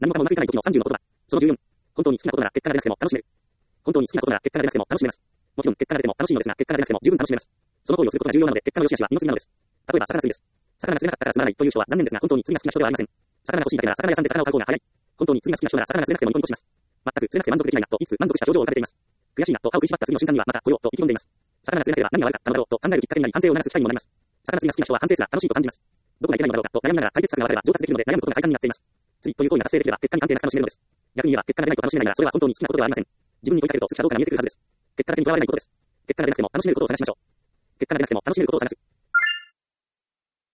何もかもうまくいかない時の30の言葉。その14。本当に好きなことなら結果が出なくても楽しめる。本当に好きなことなら結果が出なくても楽しめます。もちろん結果が出ても楽しいのですが、結果が出なくても十分楽しめます。その行為をすることが重要なので、結果の良し悪しは二の次なのです。例えば、魚釣りです。魚が釣れなかったからつまらないという人は残念ですが、本当に釣りが好きな人ではありません。魚が欲しいだけなら魚屋さんで魚を買う方が早い。本当に釣りが好きな人なら魚が釣れなくてもニコニコします。全く釣れなくて満足できないなと言いつつ満足した表情を浮かべています。悔しいなと歯を食いしばった次の瞬間にはまた来ようと意気込んでいます。魚が釣れなければ何が悪かったのだろうと考えるきっかけになり反省を促す機会にもなります。魚釣りが好きな人は反省すら楽しいと感じます。どこがいけないのだろうかと悩みながら解決策が分かれば上達できるので悩むことが快感になっています。釣りという行為が達成できれば結果に安定なく楽しめるのです。逆に言えば結果が出ないと楽しめないならそれは本当に好きなことではありません。自分に問いかけると好きかどうかが見えてくるはずです。結果が手に加われないことです。結果が出なくても楽しめることを探しましょう。結果が出なくても楽しめることを探す。